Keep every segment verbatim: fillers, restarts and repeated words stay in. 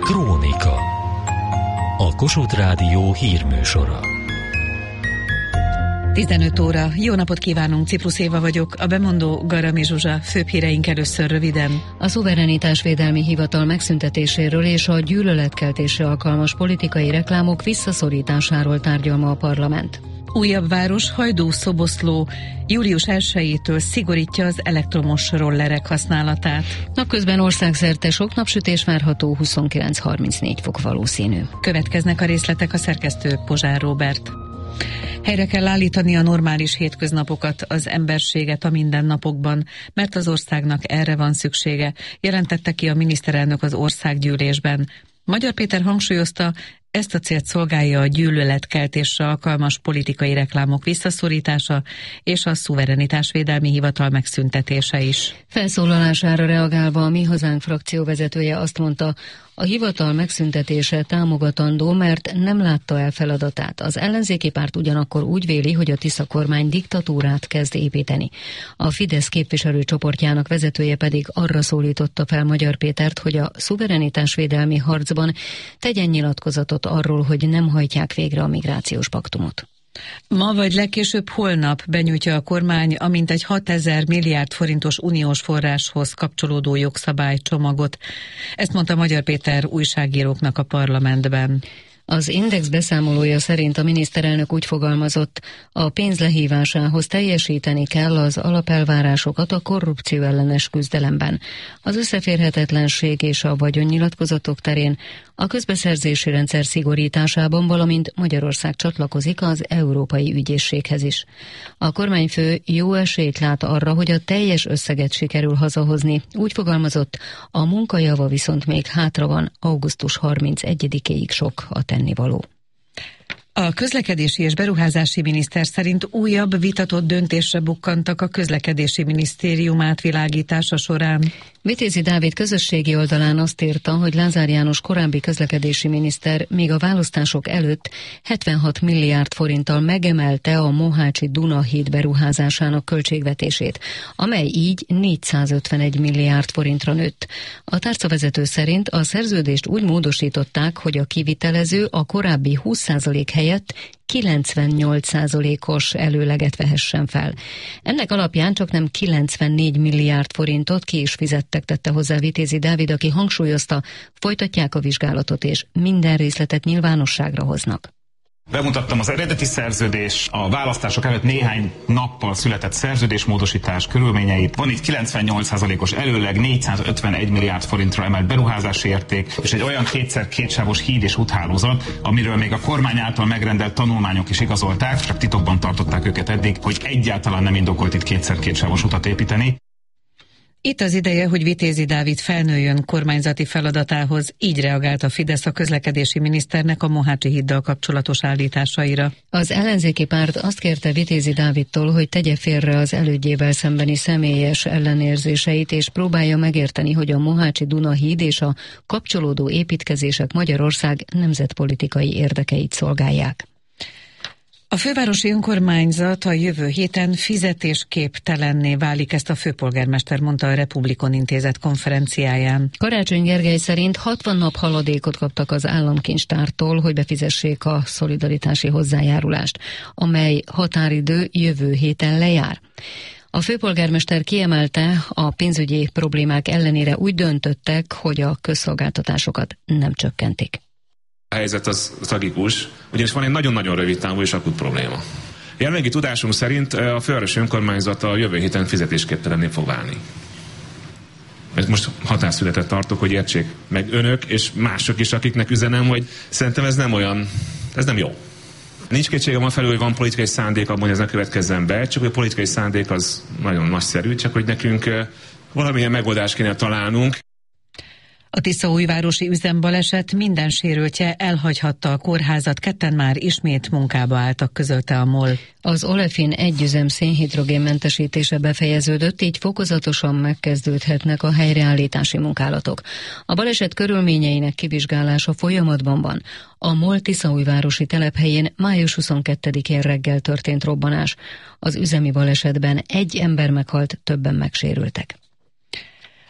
Krónika. A Kossuth Rádió hírműsora. tizenöt óra. Jó napot kívánunk, Ciprus Éva vagyok. A bemondó Garami Zsuzsa. Főbb híreink először röviden. A szuverenitásvédelmi hivatal megszüntetéséről és a gyűlöletkeltésre alkalmas politikai reklámok visszaszorításáról tárgyal ma a parlament. Újabb város, Hajdú Szoboszló július elsejétől szigorítja az elektromos rollerek használatát. Napközben országszerte sok napsütés várható, huszonkilenc-harmincnégy fok valószínű. Következnek a részletek, a szerkesztő Pozsár Róbert. Helyre kell állítani a normális hétköznapokat, az emberséget a mindennapokban, mert az országnak erre van szüksége, jelentette ki a miniszterelnök az országgyűlésben. Magyar Péter hangsúlyozta, ezt a célt szolgálja a gyűlöletkeltésre alkalmas politikai reklámok visszaszorítása és a szuverenitásvédelmi hivatal megszüntetése is. Felszólalására reagálva a Mi Hazánk frakció vezetője azt mondta, a hivatal megszüntetése támogatandó, mert nem látta el feladatát. Az ellenzéki párt ugyanakkor úgy véli, hogy a Tisza kormány diktatúrát kezd építeni. A Fidesz képviselőcsoportjának vezetője pedig arra szólította fel Magyar Pétert, hogy a szuverenitásvédelmi harcban tegyen nyilatkozatot arról, hogy nem hajtják végre a migrációs paktumot. Ma vagy legkésőbb holnap benyújtja a kormány a mintegy hatezer milliárd forintos uniós forráshoz kapcsolódó jogszabálycsomagot. Ezt mondta Magyar Péter újságíróknak a parlamentben. Az Index beszámolója szerint a miniszterelnök úgy fogalmazott, a pénz lehívásához teljesíteni kell az alapelvárásokat a korrupció ellenes küzdelemben. Az összeférhetetlenség és a vagyonnyilatkozatok terén, a közbeszerzési rendszer szigorításában, valamint Magyarország csatlakozik az Európai Ügyészséghez is. A kormányfő jó esélyt lát arra, hogy a teljes összeget sikerül hazahozni. Úgy fogalmazott, a munkajava viszont még hátra van, augusztus harmincegyedikéig sok a tennivaló. A közlekedési és beruházási miniszter szerint újabb vitatott döntésre bukkantak a közlekedési minisztérium átvilágítása során. Vitézi Dávid közösségi oldalán azt írta, hogy Lázár János korábbi közlekedési miniszter még a választások előtt hetvenhat milliárd forinttal megemelte a Mohácsi Duna-híd beruházásának költségvetését, amely így négyszázötvenegy milliárd forintra nőtt. A tárcavezető szerint a szerződést úgy módosították, hogy a kivitelező a korábbi húsz százalék helyett kilencvennyolc százalékos előleget vehessen fel. Ennek alapján csak nem kilencvennégy milliárd forintot ki is fizettek, tette hozzá Vitézi Dávid, aki hangsúlyozta, folytatják a vizsgálatot és minden részletet nyilvánosságra hoznak. Bemutattam az eredeti szerződés, a választások előtt néhány nappal született szerződésmódosítás körülményeit. Van itt kilencvennyolc százalékos előleg, négyszázötvenegy milliárd forintra emelt beruházási érték, és egy olyan kétszer kétsávos híd és úthálózat, amiről még a kormány által megrendelt tanulmányok is igazolták, csak titokban tartották őket eddig, hogy egyáltalán nem indokolt itt kétszer kétsávos utat építeni. Itt az ideje, hogy Vitézi Dávid felnőjön kormányzati feladatához, így reagált a Fidesz a közlekedési miniszternek a Mohácsi híddal kapcsolatos állításaira. Az ellenzéki párt azt kérte Vitézi Dávidtól, hogy tegye félre az elődjével szembeni személyes ellenérzéseit, és próbálja megérteni, hogy a Mohácsi Duna-híd és a kapcsolódó építkezések Magyarország nemzetpolitikai érdekeit szolgálják. A fővárosi önkormányzat a jövő héten fizetésképtelenné válik, ezt a főpolgármester mondta a Republikon Intézet konferenciáján. Karácsony Gergely szerint hatvan nap haladékot kaptak az államkincstártól, hogy befizessék a szolidaritási hozzájárulást, amely határidő jövő héten lejár. A főpolgármester kiemelte, a pénzügyi problémák ellenére úgy döntöttek, hogy a közszolgáltatásokat nem csökkentik. A helyzet az tragikus, ugyanis van egy nagyon-nagyon rövid távú és akut probléma. Jelenlegi tudásunk szerint a fővárosi önkormányzat a jövő héten fizetésképtelenné fog válni. Ezt most határszületet tartok, hogy értsék meg önök és mások is, akiknek üzenem, hogy szerintem ez nem olyan, ez nem jó. Nincs kétségem a felül, hogy van politikai szándék abban, hogy ez ne következzen be, csak hogy a politikai szándék az nagyon nagyszerű, csak hogy nekünk valamilyen megoldást kéne találnunk. A tiszaújvárosi üzembaleset minden sérültje elhagyhatta a kórházat, ketten már ismét munkába álltak, közölte a MOL. Az Olefin egy üzem szénhidrogénmentesítése befejeződött, így fokozatosan megkezdődhetnek a helyreállítási munkálatok. A baleset körülményeinek kivizsgálása folyamatban van. A MOL tiszaújvárosi telephelyén május huszonkettedikén reggel történt robbanás. Az üzemi balesetben egy ember meghalt, többen megsérültek.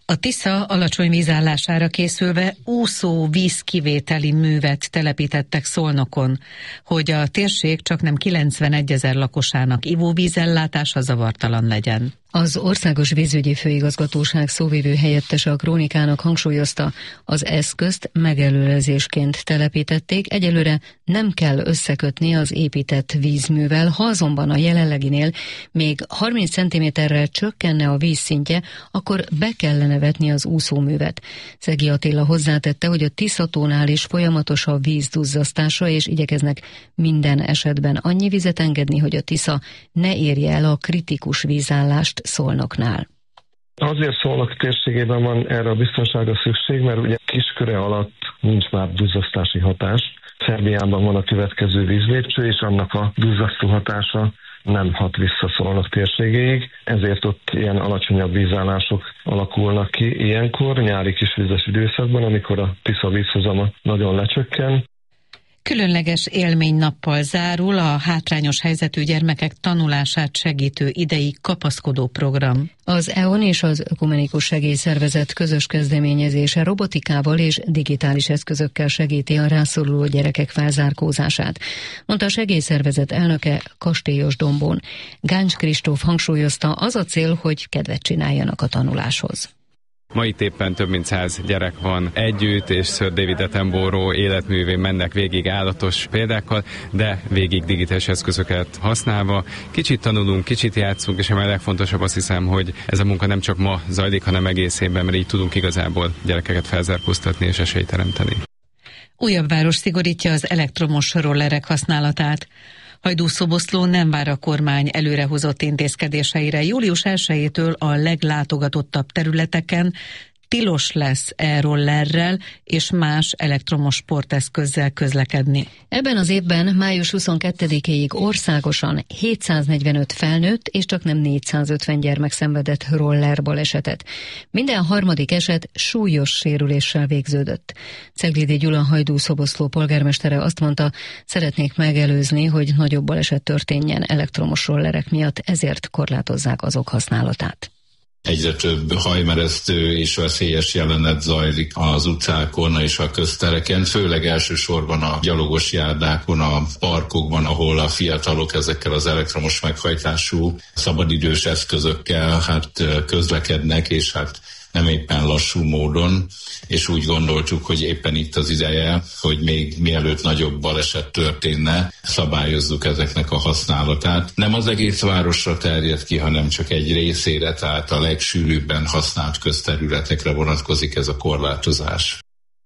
A Tisza alacsony vízállására készülve úszó vízkivételi művet telepítettek Szolnokon, hogy a térség csaknem kilencvenegyezer lakosának ivóvízellátása zavartalan legyen. Az Országos Vízügyi Főigazgatóság szóvivő helyettese a Krónikának hangsúlyozta, az eszközt megelőzésként telepítették, egyelőre nem kell összekötni az épített vízművel, ha azonban a jelenleginél még harminc centiméterrel csökkenne a vízszintje, akkor be kellene vetni az úszóművet. Szegi Attila hozzátette, hogy a Tiszatónál is folyamatos a vízduzzasztása, és igyekeznek minden esetben annyi vizet engedni, hogy a Tisza ne érje el a kritikus vízállást Szolnoknál. Azért Szolnok térségében van erre a biztonságra szükség, mert ugye kisköre alatt nincs már duzzasztási hatás. Szerbiában van a következő vízlépcső, és annak a duzzasztó hatása nem hat vissza Szolnok térségéig, ezért ott ilyen alacsonyabb vízállások alakulnak ki ilyenkor, nyári kisvízes időszakban, amikor a Tisza vízhozama nagyon lecsökken. Különleges élménynappal zárul a hátrányos helyzetű gyermekek tanulását segítő idei kapaszkodó program. Az é o en és az Ökumenikus Segélyszervezet közös kezdeményezése robotikával és digitális eszközökkel segíti a rászoruló gyerekek felzárkózását, mondta a segélyszervezet elnöke Kastélyos Dombón. Gáncs Kristóf hangsúlyozta, az a cél, hogy kedvet csináljanak a tanuláshoz. Ma itt éppen több mint száz gyerek van együtt, és Sir David Attenborough életművén mennek végig állatos példákkal, de végig digitális eszközöket használva. Kicsit tanulunk, kicsit játszunk, és a legfontosabb azt hiszem, hogy ez a munka nem csak ma zajlik, hanem egész évben, mert így tudunk igazából gyerekeket felzárkóztatni és esélyt teremteni. Újabb város szigorítja az elektromos rollerek használatát. Hajdúszoboszló nem vár a kormány előrehozott intézkedéseire. július elsejétől a leglátogatottabb területeken tilos lesz e-rollerrel és más elektromos sporteszközzel közlekedni. Ebben az évben május huszonkettedikéig országosan hétszáznegyvenöt felnőtt és csak nem négyszázötven gyermek szenvedett roller balesetet. Minden harmadik eset súlyos sérüléssel végződött. Ceglidi Gyula Hajdúszoboszló polgármestere azt mondta, szeretnék megelőzni, hogy nagyobb baleset történjen elektromos rollerek miatt, ezért korlátozzák azok használatát. Egyre több hajmeresztő és veszélyes jelenet zajlik az utcákon és a köztereken, főleg elsősorban a gyalogos járdákon, a parkokban, ahol a fiatalok ezekkel az elektromos meghajtású szabadidős eszközökkel hát közlekednek, és hát nem éppen lassú módon, és úgy gondoltuk, hogy éppen itt az ideje, hogy még mielőtt nagyobb baleset történne, szabályozzuk ezeknek a használatát. Nem az egész városra terjed ki, hanem csak egy részére, tehát a legsűrűbben használt közterületekre vonatkozik ez a korlátozás.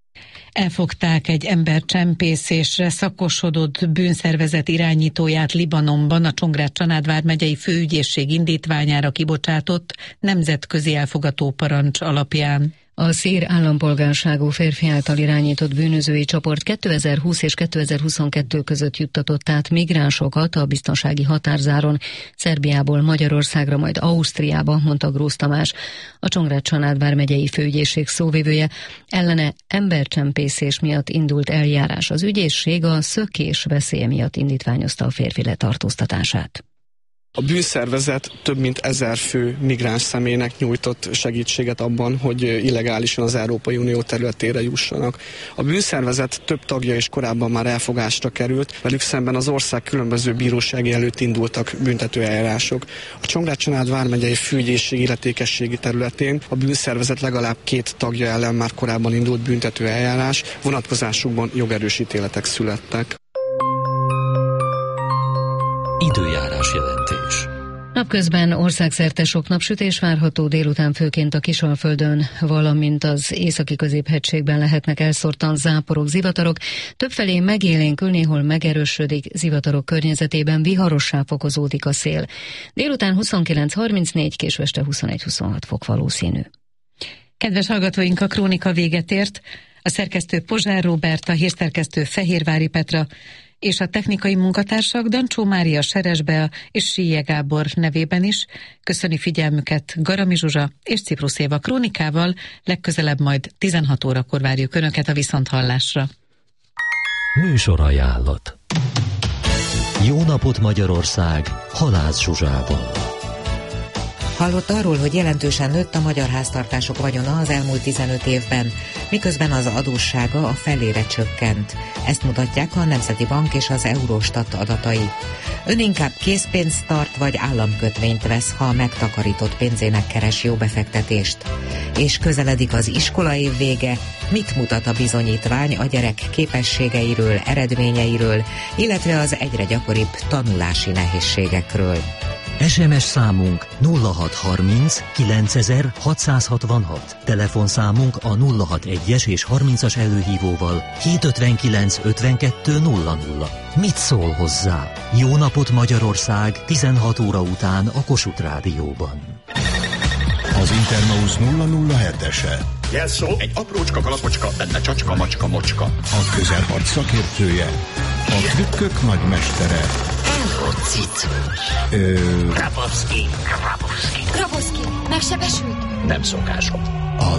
Elfogták egy embercsempészésre szakosodott bűnszervezet irányítóját Libanonban a Csongrád-Csanád vármegyei főügyészség indítványára kibocsátott nemzetközi elfogató parancs alapján. A szír állampolgárságú férfi által irányított bűnözői csoport kétezer-húsz és kétezer-huszonkettő között juttatott át migránsokat a biztonsági határzáron Szerbiából Magyarországra, majd Ausztriába, mondta Grósz Tamás, a Csongrád-Csanád vármegyei főügyészség szóvivője. Ellene embercsempészés miatt indult eljárás. Az ügyészség a szökés veszélye miatt indítványozta a férfi letartóztatását. A bűnszervezet több mint ezer fő migráns személynek nyújtott segítséget abban, hogy illegálisan az Európai Unió területére jussanak. A bűnszervezet több tagja is korábban már elfogásra került, velük szemben az ország különböző bírósági előtt indultak büntetőeljárások. A Csongrád-Csanád vármegyei főügyészség illetékességi területén a bűnszervezet legalább két tagja ellen már korábban indult büntetőeljárás, vonatkozásukban jogerős ítéletek születtek. Időjárás jelentés. Napközben országszerte sok napsütés várható, délután főként a Kisalföldön, valamint az északi középhegységben lehetnek elszórtan záporok, zivatarok. Többfelé megélénkül, néhol megerősödik, zivatarok környezetében viharossá fokozódik a szél. Délután huszonkilenc harmincnégy, késő este huszonegy huszonhat fok valószínű. Kedves hallgatóink, a krónika véget ért. A szerkesztő Pozsár Róbert, a hírszerkesztő Fehérvári Petra és a technikai munkatársak Dancsó Mária, Seres Bea és Síje Gábor nevében is köszöni figyelmüket Garami Zsuzsa és Ciprusz Éva. Krónikával legközelebb majd tizenhat órakor várjuk Önöket a viszonthallásra. Műsorajánlat. Jó napot Magyarország, Halász Zsuzsával. Hallott arról, hogy jelentősen nőtt a magyar háztartások vagyona az elmúlt tizenöt évben, miközben az adóssága a felére csökkent. Ezt mutatják a Nemzeti Bank és az Eurostat adatai. Ön inkább készpénzt tart vagy államkötvényt vesz, ha megtakarított pénzének keres jó befektetést. És közeledik az iskolaév vége, mit mutat a bizonyítvány a gyerek képességeiről, eredményeiről, illetve az egyre gyakoribb tanulási nehézségekről. es em es számunk nulla hat harminc kilencezer hatszázhatvanhat, telefonszámunk a nulla hat egyes és harmincas előhívóval hétszázötvenkilenc ötvenkettő nulla nulla. Mit szól hozzá? Jó napot Magyarország tizenhat óra után a Kossuth Rádióban. Az Internausz nulla nulla hetese. Jelszó, egy aprócska kalapocska, benne csacska, macska, mocska. A közelharc szakértője, a trükkök nagymestere. Elhocit. Ö... Grabowski, Grabowski. Grabowski, megsebesült? Nem szokásom.